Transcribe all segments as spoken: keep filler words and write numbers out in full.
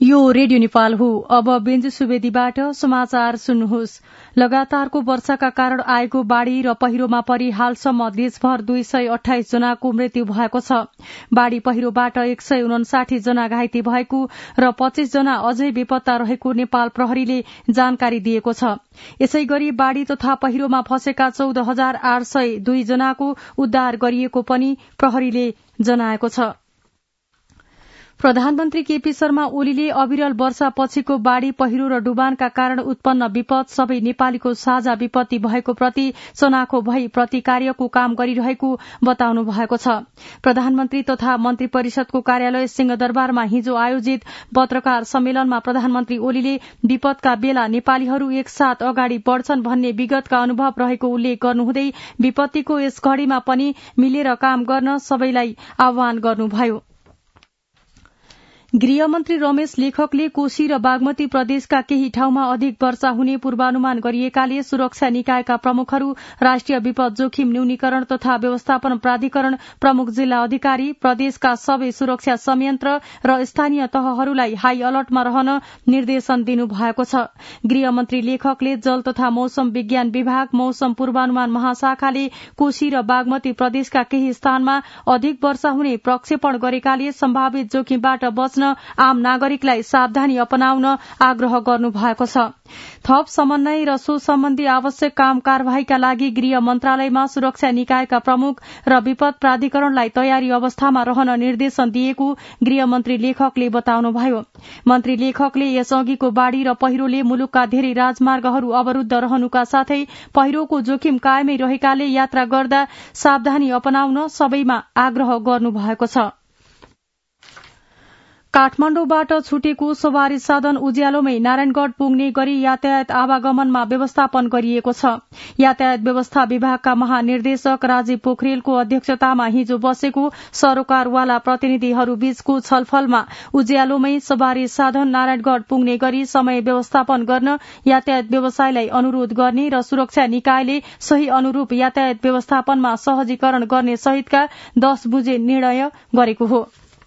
यो रेडियो नेपाल हो। अब बेन्जु सुवेदीबाट समाचार सुन्नुहोस्। लगातारको वर्षाका कारण आएको बाढ़ी र पहिरोमा परि हालसम्म देशभर दुई सय अठाइस जनाको मृत्यु भएको छ। बाढ़ी पहिरोबाट एक सय उनासाठी जना घाइते भएको र पच्चीस जना अझै बेपत्ता रहेको नेपाल प्रहरीले जानकारी दिएको छ। यसै गरी बाढ़ी तथा पहिरोमा फँसेका चौध हजार आठ सय दुई जनाको उद्धार गरिएको पनि प्रहरीले जनाएको छ। प्रधानमन्त्री केपी शर्मा ओलीले अविरल वर्षापछिको बाढ़ी पहिरो र डुबानका कारण उत्पन्न विपद सबै नेपालीको साझा विपत्ति भएको प्रति चनाखो भई प्रतिकार्यको काम गरिरहेको बताउनु भएको छ। प्रधानमन्त्री तथा मन्त्री परिषदको कार्यालय सिंहदरबारमा हिजो आयोजित पत्रकार सम्मेलनमा प्रधानमन्त्री ओलीले विपदका बेला नेपालीहरू एकसाथ अगाडि बढ़छन् भन्ने विगतका अनुभव रहेको उल्लेख गर्नुहुँदै विपत्तिको यस घड़ीमा पनि मिलेर काम गर्न सबैलाई आह्वान गर्नुभयो। गृहमन्त्री रमेश लेखकले कोशी र बागमती प्रदेशका केही ठाउँमा अधिक वर्षा हुने पूर्वानुमान गरिएकाले सुरक्षा निकायका प्रमुखहरू, राष्ट्रिय विपद जोखिम न्यूनीकरण तथा व्यवस्थापन प्राधिकरण प्रमुख जिल्ला अधिकारी, प्रदेशका सबै सुरक्षा संयन्त्र र स्थानीय तहहरूलाई हाई अलर्टमा रहन निर्देशन दिनुभएको छ। गृहमन्त्री लेखकले जल तथा मौसम विज्ञान विभाग, मौसम पूर्वानुमान महाशाखाले कोशी र बागमती प्रदेशका केही स्थानमा अधिक वर्षा हुने प्रक्षेपण गरेकाले सम्भावित जोखिमबाट बच्न आम नागरिकलाई सावधानी अपनाउन आग्रह गर्नु भएको छ। थप समन्वय र सो सम्बन्धी आवश्यक काम कार्यवाहीका लागि गृह मन्त्रालयमा सुरक्षा निकायका प्रमुख र विपद प्राधिकरणलाई तयारी अवस्थामा रहन निर्देशन दिएको गृहमन्त्री लेखकले बताउनुभयो। मन्त्री लेखकले यसअघिको बाढ़ी र पहिरोले मुलुकका धेरै राजमार्गहरू अवरूद्ध रहनुका साथै पहिरोको जोखिम कायमै रहेकाले यात्रा गर्दा सावधानी अपनाउन सबैमा आग्रह गर्नुभएको छ। काठमाण्डुबाट छुटेको सवारी साधन उज्यालोमै नारायणगढ़ पुग्ने गरी यातायात आवागमनमा व्यवस्थापन गरिएको छ। यातायात व्यवस्था विभागका महानिर्देशक राजीव पोखरेलको अध्यक्षतामा हिजो बसेको सरोकारवाला प्रतिनिधिहरू बीचको छलफलमा उज्यालोमै सवारी साधन नारायणगढ़ पुग्ने गरी समय व्यवस्थापन गर्न यातायात व्यवसायलाई अनुरोध गर्ने र सुरक्षा निकायले सही अनुरूप यातायात व्यवस्थापनमा सहजीकरण गर्ने सहितका दश बुँजे निर्णय गरेको हो।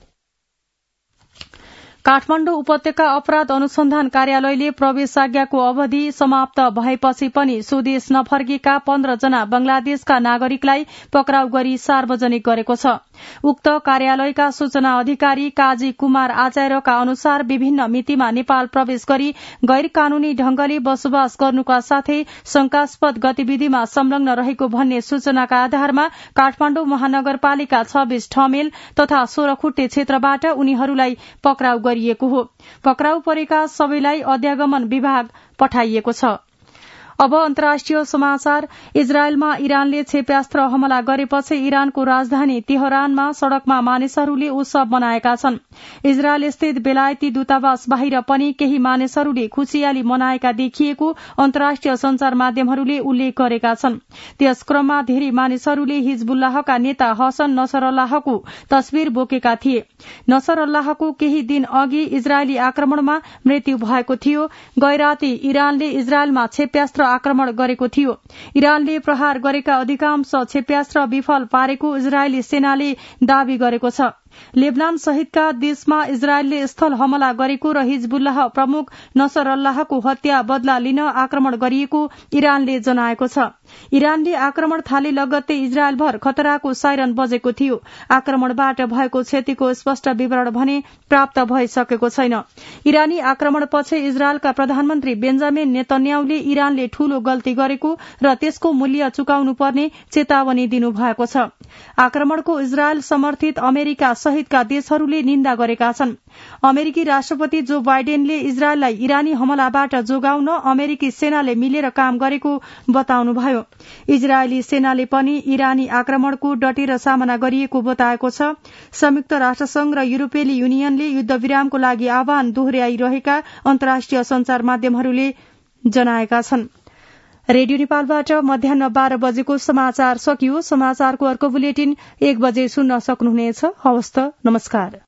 काठमाण्डु उपत्यका अपराध अनुसन्धान कार्यालयले प्रवेशाज्ञाको अवधि समाप्त भएपछि पनि स्वदेश नफर्केका पन्ध्र जना बंगलादेशका नागरिकलाई पक्राउ गरी सार्वजनिक गरेको छ। उक्त कार्यालयका सूचना अधिकारी काजी कुमार आचार्यका अनुसार विभिन्न मितिमा नेपाल प्रवेश गरी गैर कानूनी ढंगले बसोबास गर्नुका साथै शंकास्पद गतिविधिमा संलग्न रहेको भन्ने सूचनाका आधारमा काठमाण्डु महानगरपालिका छब्बीस ठमेल तथा सोह्रखुट्टे क्षेत्रबाट उनीहरूलाई पक्राउ गरिएको हो। पक्राउ परेका सबैलाई अध्यागमन विभाग पठाइएको छ। अब अन्तर्राष्ट्रिय समाचार। इजरायलमा इरानले क्षेप्यास्त्र हमला गरेपछि इरानको राजधानी तेहरानमा सड़कमा मानिसहरूले उत्सव मनाएका छन्। इजरायल स्थित बेलायती दूतावास बाहिर पनि केही मानिसहरूले खुशियाली मनाएका देखिएको अन्तर्राष्ट्रिय संचार माध्यमहरूले उल्लेख गरेका छन्। त्यस क्रममा धेरै मानिसहरूले हिजबुल्लाहका नेता हसन नसरल्लाहको तस्विर बोकेका थिए। नसरल्लाहको केही दिन अघि इजरायली आक्रमणमा मृत्यु भएको थियो। गैराती इरानले इजरायलमा क्षेप्यास्त्र आक्रमण गरेको थियो। इरानले प्रहार गरेका अधिकांश क्षेप्यास्त्र विफल पारेको इजरायली सेनाले दावी गरेको छ। लेबनान सहितका देशमा इजरायलले स्थल हमला गरेको र हिजबुल्लाह प्रमुख नसरल्लाहको हत्या बदला लिन आक्रमण गरिएको इरानले जनाएको छ। इरानले आक्रमण थाले लगत्तै इजरायलभर खतराको साइरन बजेको थियो। आक्रमणबाट भएको क्षतिको स्पष्ट विवरण भने प्राप्त भइसकेको छैन। इरानी आक्रमणपछि इजरायलका प्रधानमन्त्री बेन्जामिन नेतन्याहुले इरानले ठूलो गल्ती गरेको र त्यसको मूल्य चुकाउनु पर्ने चेतावनी दिनुभएको छ। आक्रमणको इजरायल समर्थित अमेरिका सहितका देशहरूले निन्दा गरेका छन्। अमेरिकी राष्ट्रपति जो बाइडेनले इजरायललाई इरानी हमलाबाट जोगाउन अमेरिकी सेनाले मिलेर काम गरेको बताउनुभयो। इजरायली सेनाले पनि इरानी आक्रमणको डटेर सामना गरिएको बताएको छ। संयुक्त राष्ट्रसंघ र युरोपेली युनियनले युद्धविरामको लागि आह्वान दोहोर्याइरहेका अन्तर्राष्ट्रिय संचार माध्यमहरूले जनाएका छन्। रेडियो नेपालबाट मध्याह बाह्र बजेको समाचार सकियो। समाचारको अर्को बुलेटिन एक बजे सुन्न सक्नुहुनेछ। हवस् त, नमस्कार।